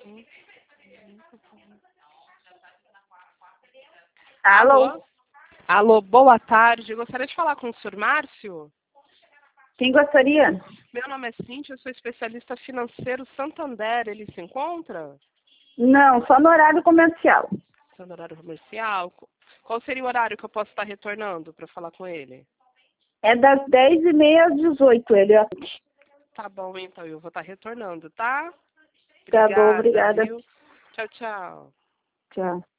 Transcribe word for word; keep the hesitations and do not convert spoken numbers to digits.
Alô? Alô? Alô, boa tarde. Eu gostaria de falar com o senhor Márcio. Quem gostaria? Meu nome é Cíntia, eu sou especialista financeiro Santander. Ele se encontra? Não, só no horário comercial. Só no horário comercial? Qual seria o horário que eu posso estar retornando para falar com ele? É das dez e meia às dezoito, ele. Tá bom, então eu vou estar retornando, tá? Tá bom, obrigada. Viu? Tchau, tchau. Tchau.